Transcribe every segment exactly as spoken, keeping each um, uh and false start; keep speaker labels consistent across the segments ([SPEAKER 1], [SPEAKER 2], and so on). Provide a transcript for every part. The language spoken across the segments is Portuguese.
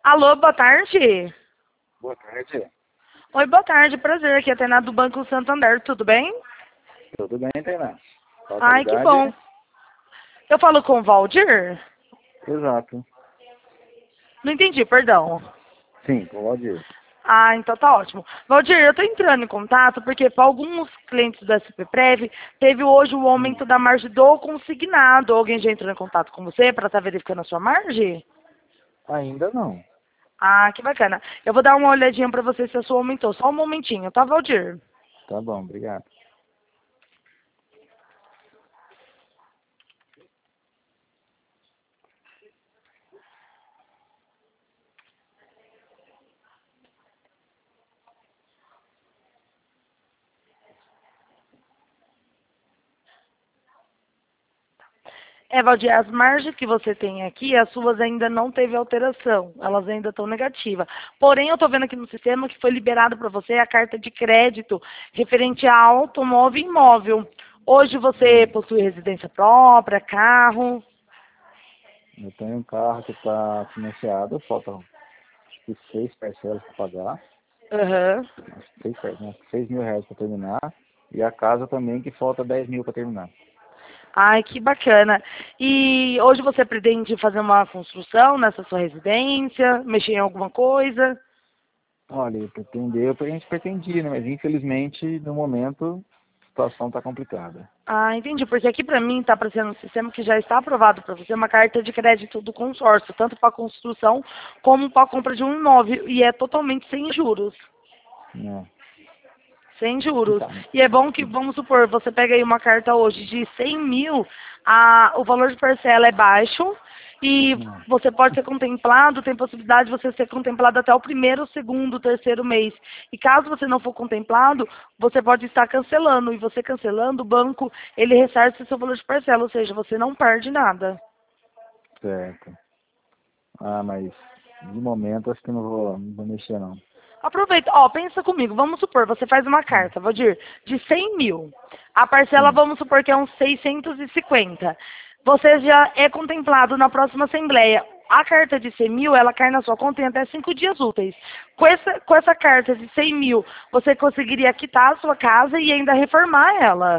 [SPEAKER 1] Alô, boa tarde.
[SPEAKER 2] Boa tarde.
[SPEAKER 1] Oi, boa tarde. Prazer. Aqui é a Tainá do Banco Santander. Tudo bem?
[SPEAKER 2] Tudo bem, Tainá? Qual a
[SPEAKER 1] Ai, que
[SPEAKER 2] qualidade?
[SPEAKER 1] bom. Eu falo com o Valdir?
[SPEAKER 2] Exato.
[SPEAKER 1] Não entendi, perdão.
[SPEAKER 2] Sim, com o Valdir.
[SPEAKER 1] Ah, então tá ótimo. Valdir, eu tô entrando em contato porque para alguns clientes da S P Prev teve hoje o
[SPEAKER 2] Hum.
[SPEAKER 1] aumento da margem do consignado. Alguém já entrou em contato com você para estar verificando a sua margem?
[SPEAKER 2] Ainda não.
[SPEAKER 1] Ah, que bacana. Eu vou dar uma olhadinha para você se a sua aumentou. Só um momentinho, tá, Valdir?
[SPEAKER 2] Tá bom, obrigado.
[SPEAKER 1] É, Valdir, as margens que você tem aqui, as suas ainda não teve alteração, elas ainda estão negativas. Porém, eu estou vendo aqui no sistema que foi liberado para você a carta de crédito referente a automóvel e imóvel. Hoje você
[SPEAKER 2] Hum.
[SPEAKER 1] possui residência própria, carro?
[SPEAKER 2] Eu tenho um carro que está financiado, faltam acho que seis parcelas para pagar.
[SPEAKER 1] Aham.
[SPEAKER 2] Acho que seis, par- né, seis mil reais para terminar. E a casa também que falta dez mil para terminar.
[SPEAKER 1] Ai, que bacana. E hoje você pretende fazer uma construção nessa sua residência, mexer em alguma coisa?
[SPEAKER 2] Olha, eu pretender, a gente pretendia, né? Mas infelizmente, no momento, a situação está complicada.
[SPEAKER 1] Ah, entendi, porque aqui para mim está aparecendo um sistema que já está aprovado para você uma carta de crédito do consórcio, tanto para construção como para a compra de um imóvel, e é totalmente sem juros.
[SPEAKER 2] Né?
[SPEAKER 1] Sem juros.
[SPEAKER 2] Então,
[SPEAKER 1] E é bom que, vamos supor, você pega aí uma carta hoje de cem mil, a, o valor de parcela é baixo e
[SPEAKER 2] né?
[SPEAKER 1] você pode ser contemplado, tem possibilidade de você ser contemplado até o primeiro, segundo, terceiro mês. E caso você não for contemplado, você pode estar cancelando. E você cancelando, o banco, ele ressarce o seu valor de parcela, ou seja, você não perde nada.
[SPEAKER 2] Certo. Ah, mas de momento acho que não vou, não vou mexer não.
[SPEAKER 1] Aproveita, ó, pensa comigo, vamos supor, você faz uma
[SPEAKER 2] Hum.
[SPEAKER 1] carta, Valdir, de cem mil. A parcela,
[SPEAKER 2] Sim.
[SPEAKER 1] vamos supor que é uns seiscentos e cinquenta. Você já é contemplado na próxima assembleia. A carta de cem mil, ela cai na sua conta em até cinco dias úteis. Com essa, com essa carta de cem mil, você conseguiria quitar a sua casa e ainda reformar ela.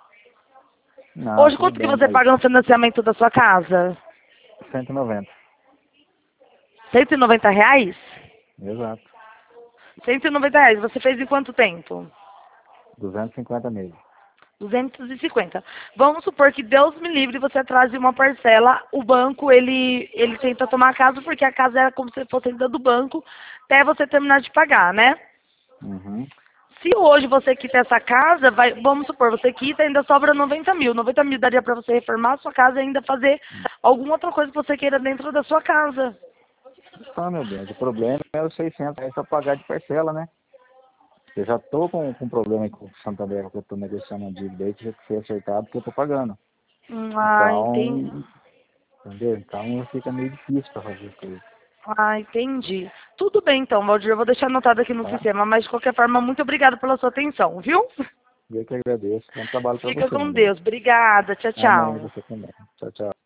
[SPEAKER 2] Não,
[SPEAKER 1] Hoje,
[SPEAKER 2] tudo
[SPEAKER 1] quanto que
[SPEAKER 2] bem,
[SPEAKER 1] você
[SPEAKER 2] mas
[SPEAKER 1] paga no financiamento da sua casa?
[SPEAKER 2] cento e noventa.
[SPEAKER 1] cento e noventa reais?
[SPEAKER 2] Exato.
[SPEAKER 1] cento e noventa reais. Você fez em quanto tempo?
[SPEAKER 2] duzentos e cinquenta meses.
[SPEAKER 1] duzentos e cinquenta. Vamos supor que Deus me livre você atrase uma parcela, o banco ele ele tenta tomar a casa porque a casa era como se fosse ainda do banco até você terminar de pagar, né?
[SPEAKER 2] Uhum.
[SPEAKER 1] Se hoje você quita essa casa, vai, vamos supor, você quita ainda sobra noventa mil. noventa mil daria para você reformar a sua casa e ainda fazer alguma outra coisa que você queira dentro da sua casa.
[SPEAKER 2] Ah, meu Deus, o problema é os seiscentos reais para pagar de parcela, né? Eu já tô com, com um problema aí com o Santander, que eu tô negociando uma dívida aí que já foi acertado que eu tô pagando.
[SPEAKER 1] Hum, Ah, entendi.
[SPEAKER 2] Então, entendeu? Então fica meio difícil para fazer as coisas,
[SPEAKER 1] Ah, entendi. Tudo bem então, Valdir, eu vou deixar anotado aqui no
[SPEAKER 2] tá?
[SPEAKER 1] sistema, mas de qualquer forma, muito obrigada pela sua atenção, viu?
[SPEAKER 2] Eu que agradeço. Bom trabalho para
[SPEAKER 1] Fica
[SPEAKER 2] você,
[SPEAKER 1] com
[SPEAKER 2] meu bem.
[SPEAKER 1] Deus. Obrigada. Tchau,
[SPEAKER 2] Amém,
[SPEAKER 1] tchau.
[SPEAKER 2] você também. Tchau, tchau.